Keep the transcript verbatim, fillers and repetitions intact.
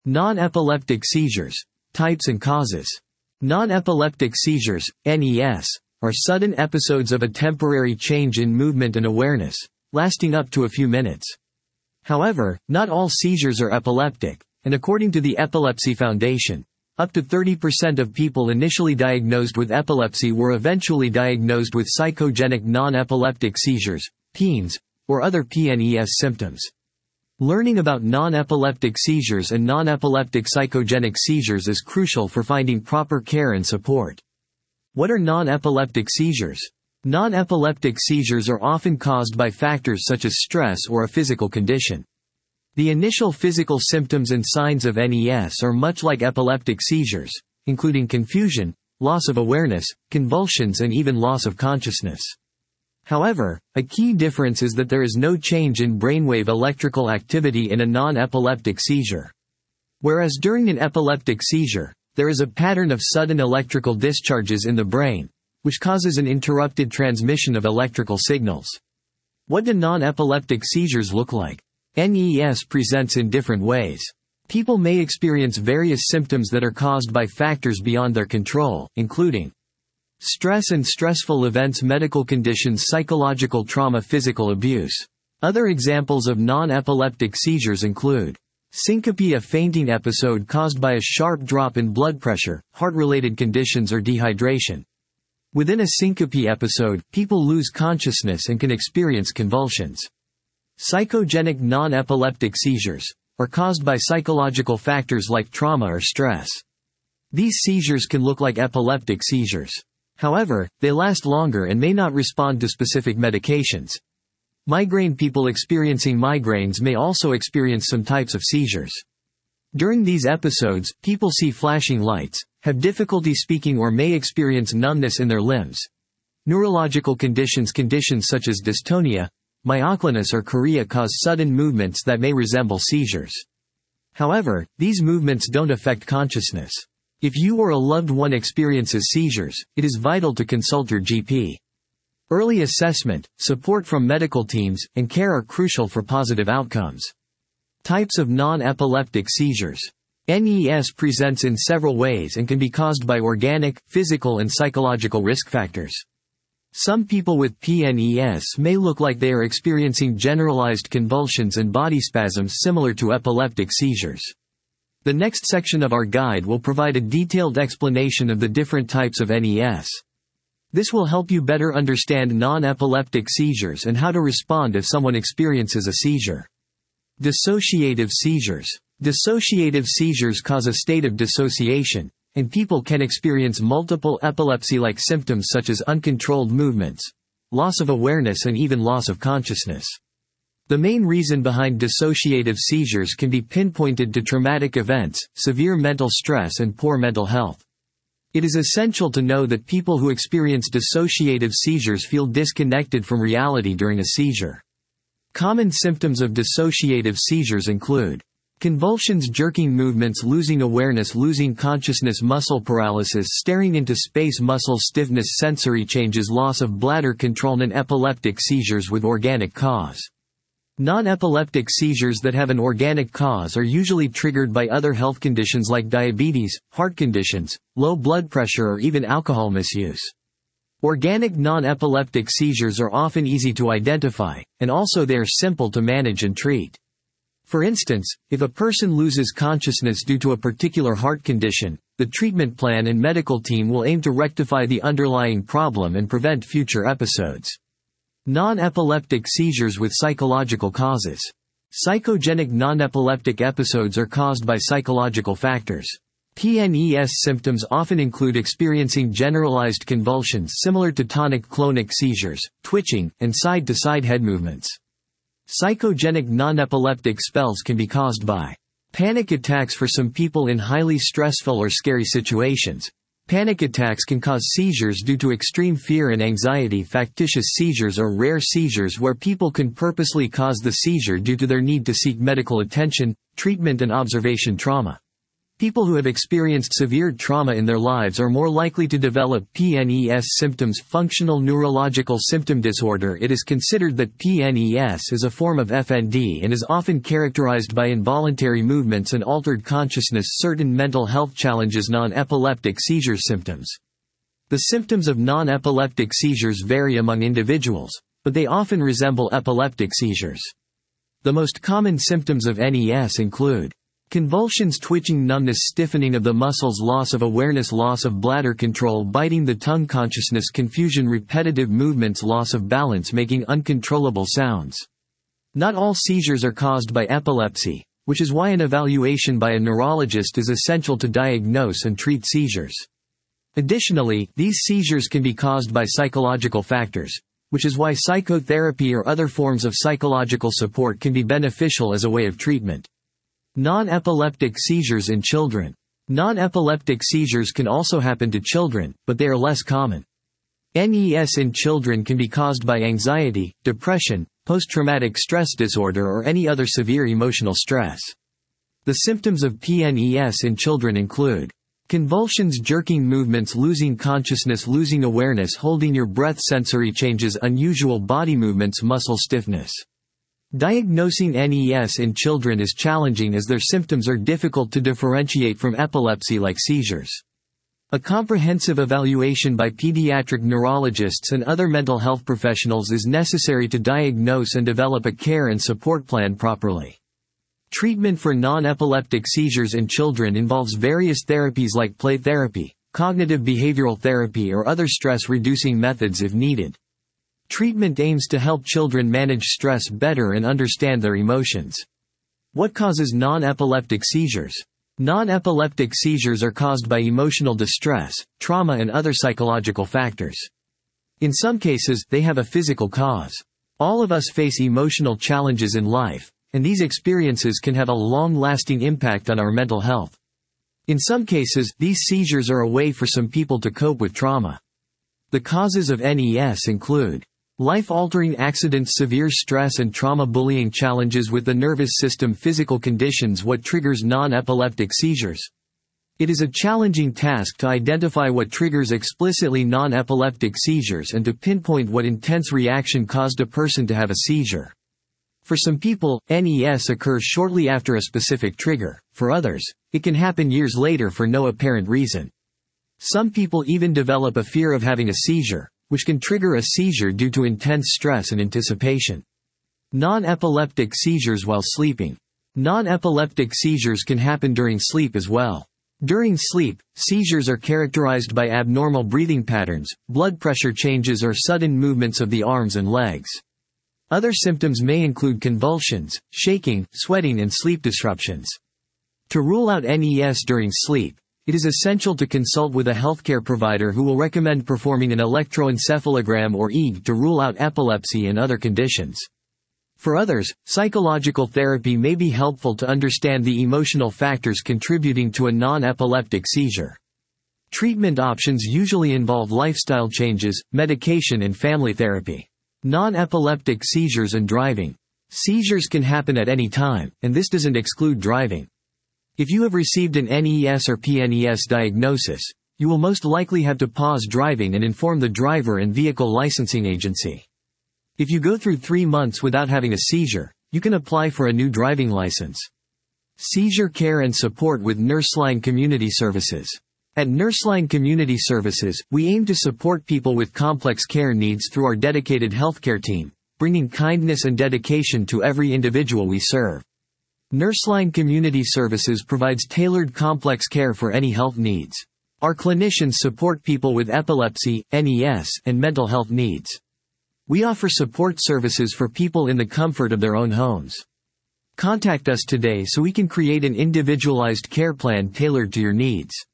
Non-epileptic seizures, types and causes. Non-epileptic seizures, N E S, are sudden episodes of a temporary change in movement and awareness, lasting up to a few minutes. However, not all seizures are epileptic, and according to the Epilepsy Foundation, up to thirty percent of people initially diagnosed with epilepsy were eventually diagnosed with psychogenic non-epileptic seizures, P E Ns, or other P N E S symptoms. Learning about non-epileptic seizures and non-epileptic psychogenic seizures is crucial for finding proper care and support. What are non-epileptic seizures? Non-epileptic seizures are often caused by factors such as stress or a physical condition. The initial physical symptoms and signs of N E S are much like epileptic seizures, including confusion, loss of awareness, convulsions, and even loss of consciousness. However, a key difference is that there is no change in brainwave electrical activity in a non-epileptic seizure. Whereas during an epileptic seizure, there is a pattern of sudden electrical discharges in the brain, which causes an interrupted transmission of electrical signals. What do non-epileptic seizures look like? N E S presents in different ways. People may experience various symptoms that are caused by factors beyond their control, including stress and stressful events, medical conditions, psychological trauma, physical abuse. Other examples of non-epileptic seizures include syncope, a fainting episode caused by a sharp drop in blood pressure, heart-related conditions, or dehydration. Within a syncope episode, people lose consciousness and can experience convulsions. Psychogenic non-epileptic seizures are caused by psychological factors like trauma or stress. These seizures can look like epileptic seizures. However, they last longer and may not respond to specific medications. Migraine people experiencing migraines may also experience some types of seizures. During these episodes, people see flashing lights, have difficulty speaking, or may experience numbness in their limbs. Neurological conditions conditions such as dystonia, myoclonus, or chorea cause sudden movements that may resemble seizures. However, these movements don't affect consciousness. If you or a loved one experiences seizures, it is vital to consult your G P. Early assessment, support from medical teams, and care are crucial for positive outcomes. Types of non-epileptic seizures. N E S presents in several ways and can be caused by organic, physical, and psychological risk factors. Some people with P N E S may look like they are experiencing generalized convulsions and body spasms similar to epileptic seizures. The next section of our guide will provide a detailed explanation of the different types of N E S. This will help you better understand non-epileptic seizures and how to respond if someone experiences a seizure. Dissociative seizures. Dissociative seizures cause a state of dissociation, and people can experience multiple epilepsy-like symptoms such as uncontrolled movements, loss of awareness, and even loss of consciousness. The main reason behind dissociative seizures can be pinpointed to traumatic events, severe mental stress, and poor mental health. It is essential to know that people who experience dissociative seizures feel disconnected from reality during a seizure. Common symptoms of dissociative seizures include convulsions, jerking movements, losing awareness, losing consciousness, muscle paralysis, staring into space, muscle stiffness, sensory changes, loss of bladder control. Non-epileptic seizures with organic cause. Non-epileptic seizures that have an organic cause are usually triggered by other health conditions like diabetes, heart conditions, low blood pressure, or even alcohol misuse. Organic non-epileptic seizures are often easy to identify, and also they are simple to manage and treat. For instance, if a person loses consciousness due to a particular heart condition, the treatment plan and medical team will aim to rectify the underlying problem and prevent future episodes. Non-epileptic seizures with psychological causes. Psychogenic non-epileptic episodes are caused by psychological factors. P N E S symptoms often include experiencing generalized convulsions similar to tonic-clonic seizures, twitching, and side-to-side head movements. Psychogenic non-epileptic spells can be caused by panic attacks for some people in highly stressful or scary situations. Panic attacks can cause seizures due to extreme fear and anxiety. Factitious seizures are rare seizures where people can purposely cause the seizure due to their need to seek medical attention, treatment, and observation. Trauma. People who have experienced severe trauma in their lives are more likely to develop P N E S symptoms. Functional neurological symptom disorder. It is considered that P N E S is a form of F N D and is often characterized by involuntary movements and altered consciousness. Certain mental health challenges. Non-epileptic seizure symptoms. The symptoms of non-epileptic seizures vary among individuals, but they often resemble epileptic seizures. The most common symptoms of N E S include convulsions, twitching, numbness, stiffening of the muscles, loss of awareness, loss of bladder control, biting the tongue, consciousness, confusion, repetitive movements, loss of balance, making uncontrollable sounds. Not all seizures are caused by epilepsy, which is why an evaluation by a neurologist is essential to diagnose and treat seizures. Additionally, these seizures can be caused by psychological factors, which is why psychotherapy or other forms of psychological support can be beneficial as a way of treatment. Non-epileptic seizures in children. Non-epileptic seizures can also happen to children, but they are less common. N E S in children can be caused by anxiety, depression, post-traumatic stress disorder, or any other severe emotional stress. The symptoms of P N E S in children include convulsions, jerking movements, losing consciousness, losing awareness, holding your breath, sensory changes, unusual body movements, muscle stiffness. Diagnosing N E S in children is challenging as their symptoms are difficult to differentiate from epilepsy-like seizures. A comprehensive evaluation by pediatric neurologists and other mental health professionals is necessary to diagnose and develop a care and support plan properly. Treatment for non-epileptic seizures in children involves various therapies like play therapy, cognitive behavioral therapy, or other stress-reducing methods if needed. Treatment aims to help children manage stress better and understand their emotions. What causes non-epileptic seizures? Non-epileptic seizures are caused by emotional distress, trauma, and other psychological factors. In some cases, they have a physical cause. All of us face emotional challenges in life, and these experiences can have a long-lasting impact on our mental health. In some cases, these seizures are a way for some people to cope with trauma. The causes of N E S include life-altering accidents, severe stress and trauma, bullying, challenges with the nervous system, physical conditions. What triggers non-epileptic seizures? It is a challenging task to identify what triggers explicitly non-epileptic seizures and to pinpoint what intense reaction caused a person to have a seizure. For some people, N E S occurs shortly after a specific trigger. For others, it can happen years later for no apparent reason. Some people even develop a fear of having a seizure, which can trigger a seizure due to intense stress and anticipation. Non-epileptic seizures while sleeping. Non-epileptic seizures can happen during sleep as well. During sleep, seizures are characterized by abnormal breathing patterns, blood pressure changes, or sudden movements of the arms and legs. Other symptoms may include convulsions, shaking, sweating, and sleep disruptions. To rule out N E S during sleep, it is essential to consult with a healthcare provider who will recommend performing an electroencephalogram or E E G to rule out epilepsy and other conditions. For others, psychological therapy may be helpful to understand the emotional factors contributing to a non-epileptic seizure. Treatment options usually involve lifestyle changes, medication, and family therapy. Non-epileptic seizures and driving. Seizures can happen at any time, and this doesn't exclude driving. If you have received an N E S or P N E S diagnosis, you will most likely have to pause driving and inform the driver and vehicle licensing agency. If you go through three months without having a seizure, you can apply for a new driving license. Seizure care and support with Nurseline Community Services. At Nurseline Community Services, we aim to support people with complex care needs through our dedicated healthcare team, bringing kindness and dedication to every individual we serve. Nurseline Community Services provides tailored complex care for any health needs. Our clinicians support people with epilepsy, N E S, and mental health needs. We offer support services for people in the comfort of their own homes. Contact us today so we can create an individualized care plan tailored to your needs.